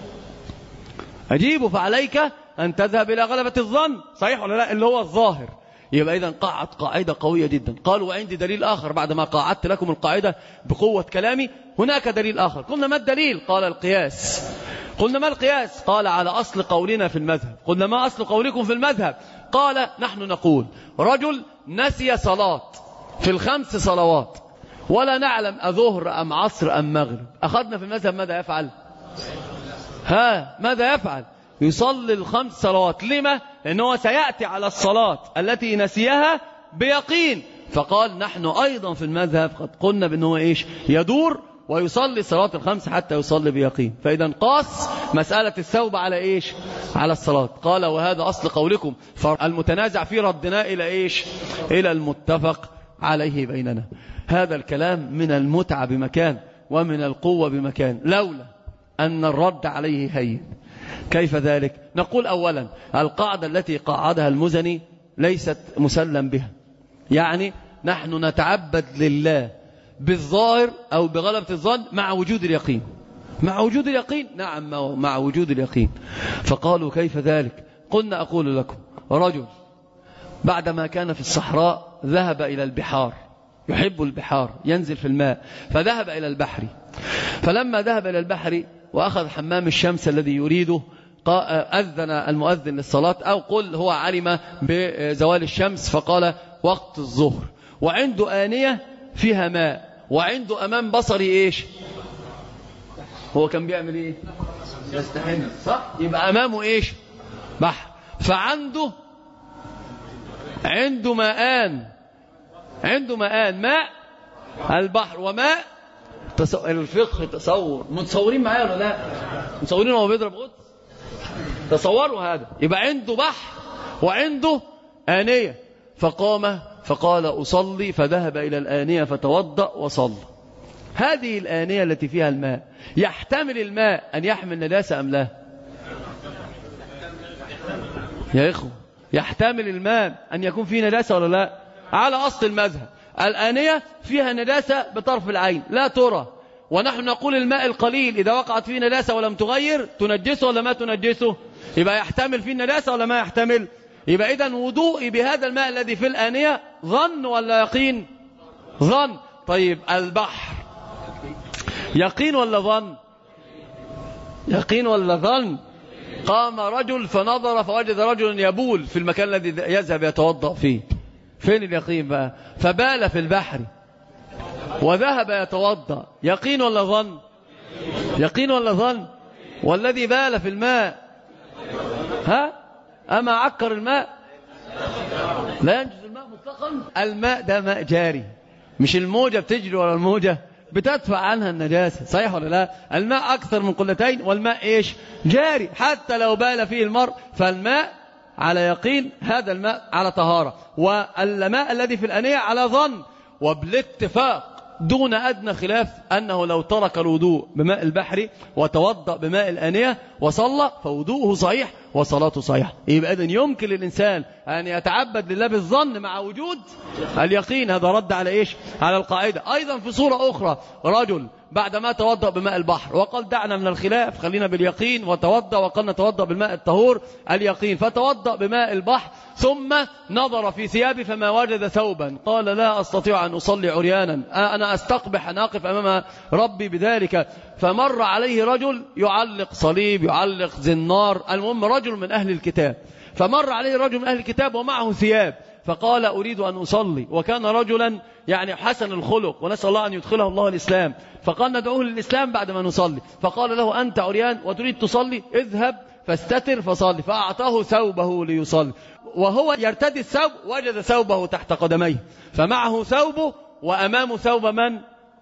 أجيب، فعليك أن تذهب إلى غلبة الظن. صحيح ولا لا؟ اللي هو الظاهر. يبقى إذن قاعد قاعدة قوية جدا. قالوا وعندي دليل آخر بعد ما قاعدت لكم القاعدة بقوة كلامي، هناك دليل آخر. قلنا ما الدليل؟ قال القياس. قلنا ما القياس؟ قال على أصل قولنا في المذهب. قلنا ما أصل قولكم في المذهب؟ قال نحن نقول رجل نسي صلاة في الخمس صلوات ولا نعلم أظهر أم عصر أم مغرب، أخذنا في المذهب ماذا يفعل؟ ها ماذا يفعل؟ يصلي الخمس صلوات. لما؟ لأنه سيأتي على الصلاة التي نسيها بيقين. فقال نحن أيضا في المذهب قد قلنا بأنه إيش؟ يدور ويصلي الصلاة الخمس حتى يصلي بيقين. فإذا قاس مسألة الثوب على إيش؟ على الصلاة. قال وهذا أصل قولكم، فالمتنازع فيه ردنا إلى إيش؟ إلى المتفق عليه بيننا. هذا الكلام من المتعة بمكان ومن القوة بمكان، لولا أن الرد عليه هين. كيف ذلك؟ نقول أولا القاعدة التي قاعدها المزني ليست مسلم بها، يعني نحن نتعبد لله بالظاهر أو بغلبة الظن مع وجود اليقين. مع وجود اليقين، نعم مع وجود اليقين. فقالوا كيف ذلك؟ قلنا أقول لكم، رجل بعدما كان في الصحراء ذهب إلى البحار، يحب البحار، ينزل في الماء، فذهب إلى البحر. فلما ذهب إلى البحر وأخذ حمام الشمس الذي يريده، أذن المؤذن للصلاة، أو قل هو علم بزوال الشمس فقال وقت الظهر، وعنده آنية فيها ماء، وعنده أمام بصري إيش؟ هو كان بيعمل إيه؟ يستحمل، صح؟ يبقى أمامه إيش؟ بحر. فعنده عنده ماءان، عنده ماءان، ماء البحر وماء الفقه. تصور، متصورين معايا ولا لا؟ متصورين هو بيضرب غط؟ تصوروا هذا. يبقى عنده بحر وعنده آنية. فقام فقال أصلي، فذهب إلى الآنية فتوضأ وصلى. هذه الآنية التي فيها الماء يحتمل الماء أن يحمل نجاسة أم لا؟ يا إخوة، يحتمل الماء أن يكون فيه نجاسة ولا لا؟ على أصل المذهب الآنية فيها نجاسة بطرف العين لا ترى، ونحن نقول الماء القليل إذا وقعت فيه نجاسة ولم تغير تنجسه ولا ما تنجسه؟ يبقى يحتمل فيه النجاسة ولا ما يحتمل؟ يبقى إذن وضوئي بهذا الماء الذي في الآنية ظن ولا يقين؟ ظن. طيب البحر يقين ولا ظن؟ يقين ولا ظن؟ قام رجل فنظر فوجد رجل يبول في المكان الذي يذهب يتوضأ فيه. فين اليقين بقى؟ فبال في البحر وذهب يتوضأ. يقين ولا ظن؟ يقين ولا ظن؟ والذي بال في الماء ها أما عكر الماء؟ لا ينجز الماء مطلقا. الماء ده ماء جاري، مش الموجة بتجري ولا الموجة بتدفع عنها النجاسة، صحيح ولا لا؟ الماء أكثر من قلتين، والماء إيش؟ جاري. حتى لو بال فيه المرء فالماء على يقين، هذا الماء على طهارة، والماء الذي في الأنية على ظن. وبالاتفاق دون أدنى خلاف أنه لو ترك الوضوء بماء البحر وتوضأ بماء الأنية وصلى فوضوءه صحيح وصلاته صحيحة. يبقى إذن يمكن للإنسان أن يتعبد لله بالظن مع وجود اليقين. هذا رد على إيش؟ على القاعدة. أيضا في صورة أخرى، رجل بعدما توضأ بماء البحر وقال دعنا من الخلاف، خلينا باليقين، وتوضأ وقال نتوضأ بالماء الطهور اليقين، فتوضأ بماء البحر ثم نظر في ثيابه فما وجد ثوبا، قال لا أستطيع أن أصلي عريانا، أنا أستقبح أن أقف أمام ربي بذلك. فمر عليه رجل يعلق صليب، يعلق زنار، المهم رجل من أهل الكتاب، فمر عليه رجل من أهل الكتاب ومعه ثياب، فقال أريد أن أصلي، وكان رجلا يعني حسن الخلق ونسأل الله أن يدخله الله الإسلام، فقال ندعوه للإسلام بعد ما نصلي. فقال له أنت عريان وتريد تصلي؟ اذهب فاستتر فصلي. فأعطاه ثوبه ليصلي، وهو يرتدي الثوب وجد ثوبه تحت قدميه، فمعه ثوبه وأمامه ثوب من؟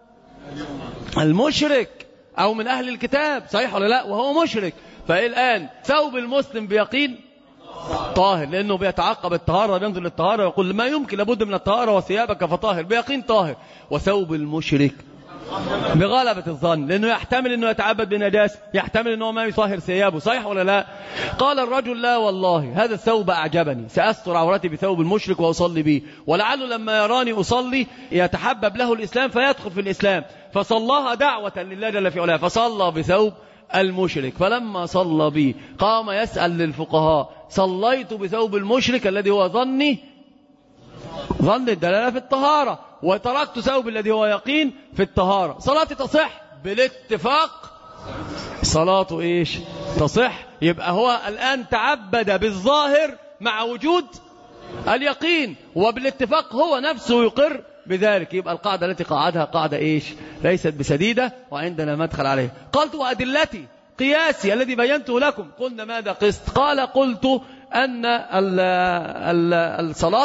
المشرك أو من أهل الكتاب، صحيح ولا لا؟ وهو مشرك. فالآن ثوب المسلم بيقين طاهر، لأنه بيتعقب الطهارة، بينظر للطهارة ويقول ما يمكن لابد من الطهارة وثيابك فطاهر، بيقين طاهر. وثوب المشرك بغلبة الظن، لأنه يحتمل أنه يتعبد بنجاسة، يحتمل أنه ما يطهر ثيابه، صحيح ولا لا؟ قال الرجل لا والله هذا الثوب أعجبني، سأستر عورتي بثوب المشرك وأصلي به، ولعله لما يراني أصلي يتحبب له الإسلام فيدخل في الإسلام. فصلاها دعوة لله جل في علاه، فصلى بثوب المشرك. فلما صلى به قام يسأل للفقهاء صليت بثوب المشرك الذي هو ظني ظن الدلالة في الطهارة، وتركت ثوب الذي هو يقين في الطهارة، صلاتي تصح؟ بالاتفاق صلاته إيش؟ تصح. يبقى هو الآن تعبد بالظاهر مع وجود اليقين، وبالاتفاق هو نفسه يقر بذلك. يبقى القاعدة التي قاعدها قاعدة إيش؟ ليست بسديدة، وعندنا مدخل عليه. قلت وأدلتي قياسي الذي بينته لكم. قلنا ماذا قست؟ قال قلت أن ال ال الصلاة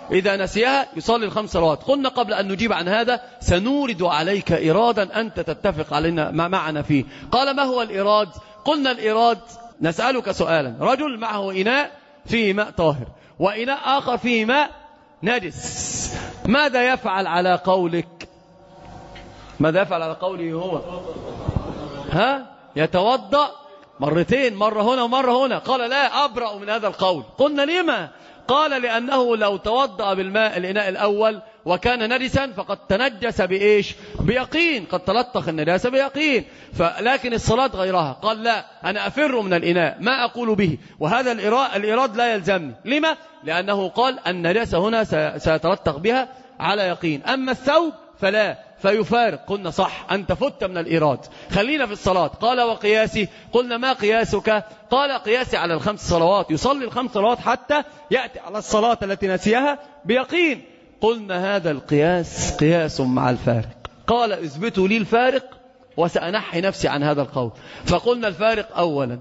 إذا نسيها يصلي الخمس صلوات. قلنا قبل أن نجيب عن هذا سنورد عليك إرادا أنت تتفق علينا معنا فيه. قال ما هو الإراد؟ قلنا الإراد نسألك سؤالا. رجل معه إناء فيه ماء طاهر وإناء آخر فيه ماء نجس، ماذا يفعل على قولك؟ ماذا يفعل على قوله هو؟ ها؟ يتوضأ مرتين، مرة هنا ومرة هنا. قال لا أبرأ من هذا القول. قلنا لما؟ قال لأنه لو توضأ بالماء الإناء الأول وكان نجسا فقد تنجس بإيش؟ بيقين، قد تلطخ النجاسة بيقين، لكن الصلاة غيرها. قال لا، أنا أفر من الإناء ما أقول به، وهذا الإراد لا يلزمني. لما؟ لأنه قال النجاسة هنا سيتلطخ بها على يقين، أما الثوب فلا، فيفارق. قلنا صح، أنت فت من الإراد. خلينا في الصلاة. قال وقياسي. قلنا ما قياسك؟ قال قياسي على الخمس صلوات، يصلي الخمس صلوات حتى يأتي على الصلاة التي نسيها بيقين. قلنا هذا القياس قياس مع الفارق. قال اثبتوا لي الفارق وسأنحي نفسي عن هذا القول. فقلنا الفارق أولا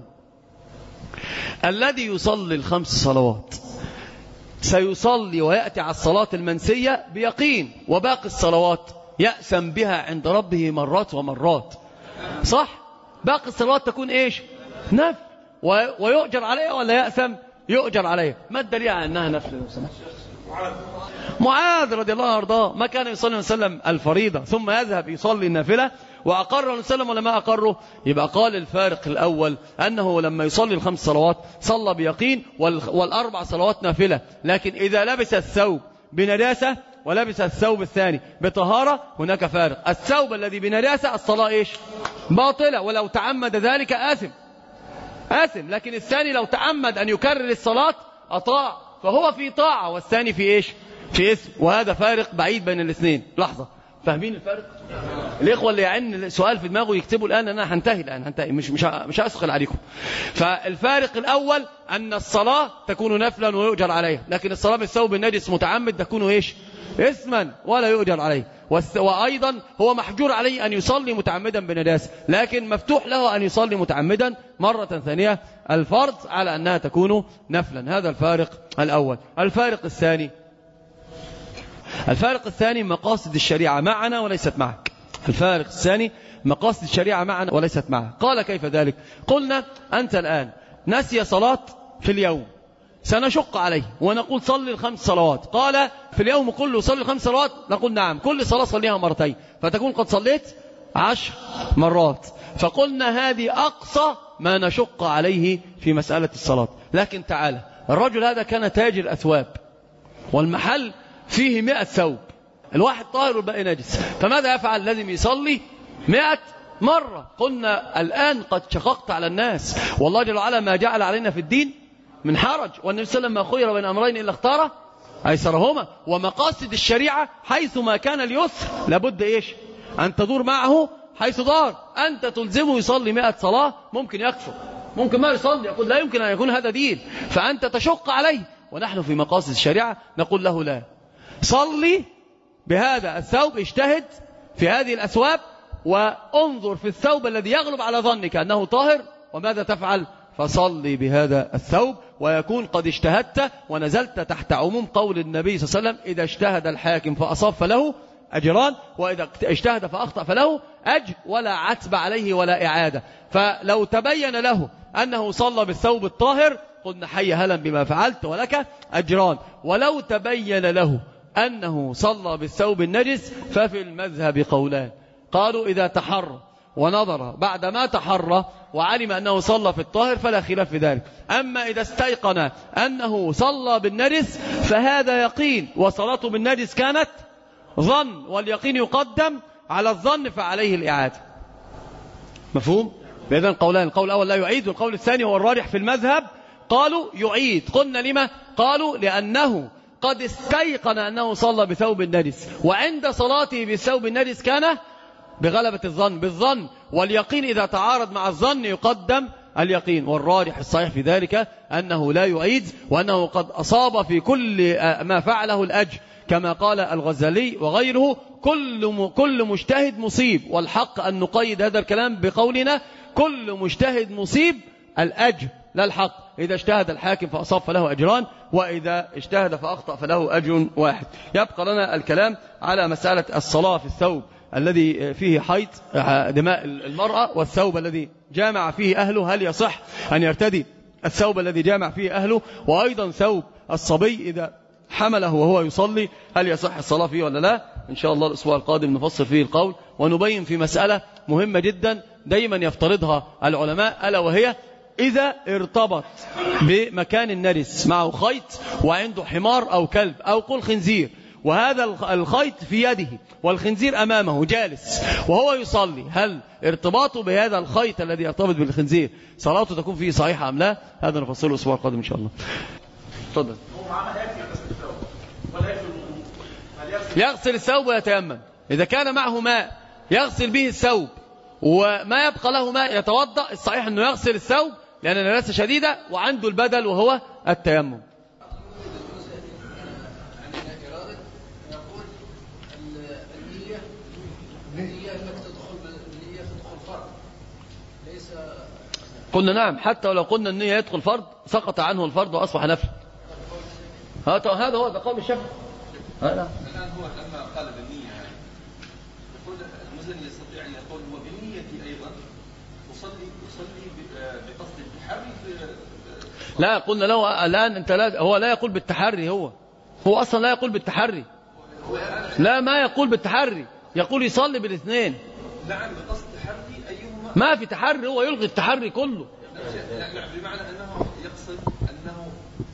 الذي يصلي الخمس صلوات سيصلي ويأتي على الصلاة المنسية بيقين، وباقي الصلوات يأسم بها عند ربه مرات ومرات. صح؟ باقي الصلوات تكون إيش؟ نفل، ويؤجر عليها ولا يأسم؟ يؤجر عليها. ما الدليل على أنها نفل؟ معاذ رضي الله عنه وارضاه ما كان يصلي وسلم الفريضة ثم يذهب يصلي النافلة، وأقر وسلم ولا ما أقره؟ يبقى قال الفارق الأول أنه لما يصلي الخمس صلوات صلى بيقين، والأربع صلوات نافلة. لكن إذا لبس الثوب بنجاسة ولبس الثوب الثاني بطهارة هناك فارق. الثوب الذي بنجاسة الصلاة إيش؟ باطلة، ولو تعمد ذلك آثم آثم لكن الثاني لو تعمد أن يكرر الصلاة أطاع، فهو في طاعة والثاني في إيش؟ في إثم. وهذا فارق بعيد بين الاثنين. لحظة، فاهمين الفرق؟ الإخوة اللي يعن سؤال في دماغه يكتبوا الآن، أنا هنتهي الآن هنتهي مش مش مش هأثقل عليكم. فالفارق الأول أن الصلاة تكون نفلا ويؤجر عليها، لكن الصلاة بالثوب النجس متعمد تكون إيش؟ إثما ولا يؤجر عليه. وأيضا هو محجور عليه أن يصلي متعمدا بنجاسة، لكن مفتوح له أن يصلي متعمدا مرة ثانية الفرض على أنها تكون نفلا. هذا الفارق الأول. الفارق الثاني الفارق الثاني مقاصد الشريعة معنا وليست معك. الفارق الثاني مقاصد الشريعة معنا وليست معك. قال كيف ذلك؟ قلنا أنت الآن نسي صلاة في اليوم، سنشق عليه ونقول صلي الخمس صلوات. قال في اليوم كله صلي الخمس صلوات، نقول نعم، كل صلاة صليها مرتين، فتكون قد صليت عشر مرات. فقلنا هذه أقصى ما نشق عليه في مسألة الصلاة. لكن تعالى، الرجل هذا كان تاجر أثواب والمحل فيه مئة ثوب، الواحد طاهر والباقي نجس، فماذا يفعل؟ لازم يصلي مئة مرة. قلنا الآن قد شققت على الناس، والله جل وعلا ما جعل علينا في الدين من حرج، والنبي صلى الله عليه وسلم ما خير بين أمرين إلا اختار أيسرهما. ومقاصد الشريعة حيث ما كان اليسر لابد إيش؟ أن تدور معه حيث دار. أنت تلزمه يصلي مئة صلاة، ممكن يكفر، ممكن ما يصلي، يقول لا يمكن أن يكون هذا دين، فأنت تشق عليه. ونحن في مقاصد الشريعة نقول له لا، صلي بهذا الثوب، اجتهد في هذه الأثواب، وانظر في الثوب الذي يغلب على ظنك أنه طاهر، وماذا تفعل؟ فصلي بهذا الثوب، ويكون قد اجتهدت ونزلت تحت عموم قول النبي صلى الله عليه وسلم: إذا اجتهد الحاكم فأصاب فله أجران، وإذا اجتهد فأخطأ فله أجر ولا عتب عليه ولا إعادة. فلو تبين له أنه صلى بالثوب الطاهر قلنا حي هلا بما فعلت ولك أجران، ولو تبين له أنه صلى بالثوب النجس ففي المذهب قولان. قالوا إذا تحرى ونظر بعد ما تحرى وعلم أنه صلى في الطاهر فلا خلاف في ذلك. أما إذا استيقن أنه صلى بالنجس فهذا يقين، وصلاته بالنجس كانت ظن، واليقين يقدم على الظن فعليه الإعادة. مفهوم؟ بإذن قولان، القول الأول لا يعيد، والقول الثاني هو الراجح في المذهب، قالوا يعيد. قلنا لما؟ قالوا لأنه قد استيقن أنه صلى بثوب النجس، وعند صلاته بالثوب النجس كان بغلبة الظن بالظن، واليقين إذا تعارض مع الظن يقدم اليقين. والراجح الصحيح في ذلك أنه لا يعيد، وأنه قد أصاب في كل ما فعله الأجر، كما قال الغزالي وغيره: كل كل مجتهد مصيب. والحق أن نقيد هذا الكلام بقولنا: كل مجتهد مصيب الأجر لا الحق. إذا اجتهد الحاكم فأصاب فله أجران، وإذا اجتهد فأخطأ فله أجر واحد. يبقى لنا الكلام على مسألة الصلاة في الثوب الذي فيه حيض دماء المرأة، والثوب الذي جامع فيه أهله، هل يصح أن يرتدي الثوب الذي جامع فيه أهله؟ وأيضا ثوب الصبي إذا حمله وهو يصلي هل يصح الصلاة فيه ولا لا؟ إن شاء الله الأسبوع القادم نفصل فيه القول ونبين في مسألة مهمة جدا دايما يفترضها العلماء، ألا وهي إذا ارتبط بمكان النرس معه خيط وعنده حمار أو كلب أو قل خنزير، وهذا الخيط في يده والخنزير أمامه جالس وهو يصلي، هل ارتباطه بهذا الخيط الذي يرتبط بالخنزير صلاته تكون فيه صحيحة أم لا؟ هذا نفصله الأسبوع القادم إن شاء الله. تفضل. يغسل الثوب ويتيمم. إذا كان معه ماء يغسل به الثوب وما يبقى له ماء يتوضأ، الصحيح أنه يغسل الثوب لأن النجاسة شديدة وعنده البدل وهو التيمم. قلنا نعم، حتى ولو قلنا النية يدخل فرض سقط عنه الفرض وأصبح نفل. هذا هو بقول الشافعي. الآن هو لما قال بالنية يقول المزني يستطيع أن يقول هو بنيتي أيضا أصلي أصلي بقصد التحري. لا قلنا له الآن أنت لا، هو لا يقول بالتحري، هو هو أصلا لا يقول بالتحري، لا ما يقول بالتحري، يقول يصلي بالاثنين. نعم بقصد التحري أيهما؟ ما في تحري، هو يلغي التحري كله. نعم بمعنى أنه يقصد أنه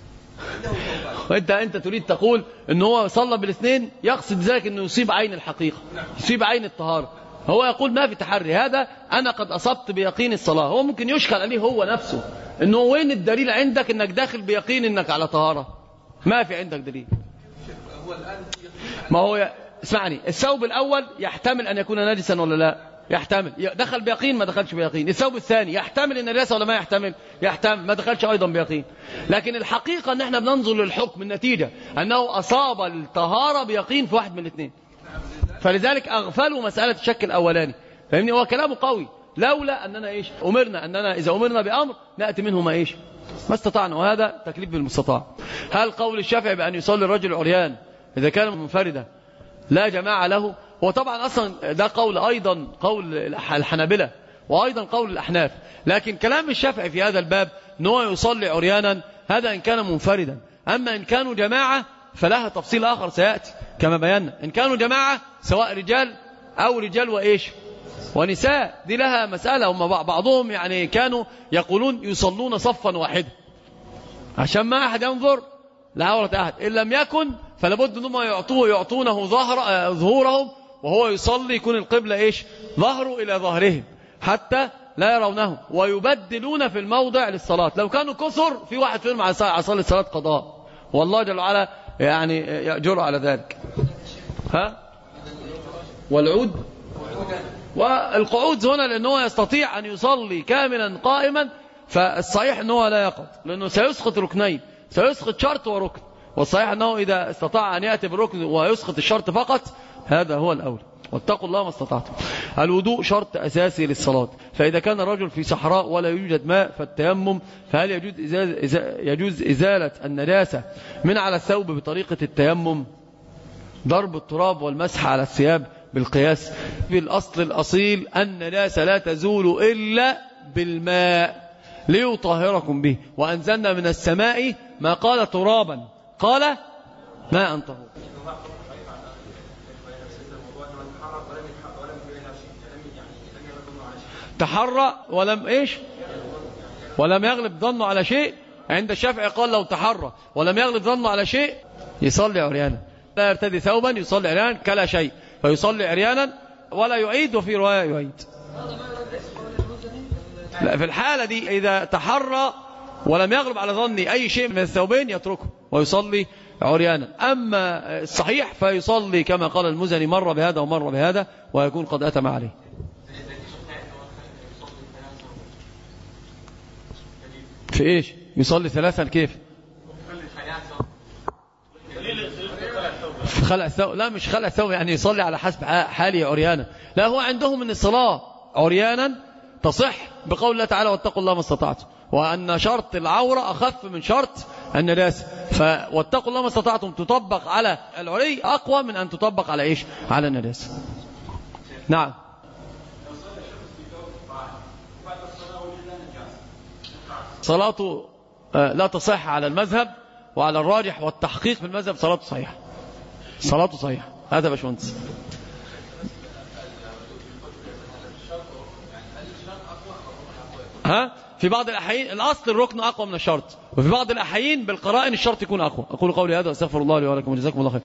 وانت انت تريد تقول ان هو صلى بالاثنين يقصد ذلك انه يصيب عين الحقيقه، يصيب عين الطهاره. هو يقول ما في تحري، هذا انا قد اصبت بيقين الصلاه. هو ممكن يشكل عليه هو نفسه انه وين الدليل عندك انك داخل بيقين انك على طهاره؟ ما في عندك دليل. هو الان ما هو اسمعني، الثوب الاول يحتمل ان يكون نجسا ولا لا؟ يحتمل. دخل بيقين ما دخلش بيقين. الثوب الثاني يحتمل ان النجاسه ولا ما يحتمل؟ يحتمل، ما دخلش ايضا بيقين. لكن الحقيقه ان احنا بننظر للحكم، النتيجه انه اصاب الطهاره بيقين في واحد من الاثنين، فلذلك اغفلوا مساله الشك الاولاني. فاهمني؟ هو كلامه قوي، لولا اننا ايش امرنا اننا اذا امرنا بامر ناتي منه ما ايش ما استطعنا، وهذا تكليف بالمستطاع. هل قول الشافعي بان يصلي الرجل عريان اذا كان منفردا لا جماعه له؟ هو طبعا أصلا ده قول أيضا قول الحنابلة وأيضا قول الأحناف، لكن كلام الشافعي في هذا الباب أنه يصلي عريانا هذا إن كان منفردا. أما إن كانوا جماعة فلها تفصيل آخر سيأتي كما بينا. إن كانوا جماعة سواء رجال أو رجال وإيش ونساء دي لها مسألة. هم بعضهم يعني كانوا يقولون يصلون صفا واحدا عشان ما أحد ينظر لعورة أحد، إن لم يكن فلابد أنهم يعطوه يعطونه ظهر ظهورهم وهو يصلي يكون القبلة إيش ظهره إلى ظهرهم حتى لا يرونه، ويبدلون في الموضع للصلاة. لو كانوا كثر في واحد فيهم على صلاة الصلاة قضاء، والله جل وعلا يعني يأجر على ذلك. ها والعود والقعود هنا لأنه يستطيع أن يصلي كاملا قائما، فالصحيح أنه لا يقعد لأنه سيسقط ركنين، سيسقط شرط وركن، والصحيح أنه إذا استطاع أن يأتي بالركن ويسقط الشرط فقط هذا هو الأولى. واتقوا الله ما استطعتم. الوضوء شرط أساسي للصلاة، فإذا كان الرجل في صحراء ولا يوجد ماء فالتيمم، فهل يجوز إزالة, يجوز إزالة النجاسة من على الثوب بطريقة التيمم؟ ضرب التراب والمسح على الثياب بالقياس. بالأصل الأصيل النجاسة لا تزول إلا بالماء ليطهركم به، وأنزلنا من السماء ما قال ترابا قال ماء طهور. تحرى ولم إيش ولم يغلب ظنه على شيء. عند الشافعي قال لو تحرى ولم يغلب ظنه على شيء يصلي عريانا، لا يرتدي ثوبا يصلي عريانا كلا شيء، فيصلي عريانا ولا يعيد، وفي رواية يعيد. لا في الحالة دي إذا تحرى ولم يغلب على ظني أي شيء من الثوبين يتركه ويصلي عريانا. أما الصحيح فيصلي كما قال المزني مرة بهذا ومرة بهذا ويكون قد أتم عليه. في إيش يصلي ثلاثا كيف؟ في خلع الثوب؟ لا مش خلع الثوب، يعني يصلي على حسب حاله عريانا. لا هو عندهم ان الصلاة عريانا تصح بقول الله تعالى واتقوا الله ما استطعتم، وأن شرط العورة أخف من شرط النجاسة. واتقوا الله ما استطعتم تطبق على العري أقوى من أن تطبق على إيش؟ على النجاسة. نعم. صلاته لا تصح على المذهب، وعلى الراجح والتحقيق في المذهب صلاته صحيحة. صلاته صحيحة. هذا يا باشمهندس. ها في بعض الأحيان الأصل الركن أقوى من الشرط، وفي بعض الأحيان بالقرائن الشرط يكون أقوى. أقول قولي هذا وأستغفر الله لي ولكم وجزاكم الله خير.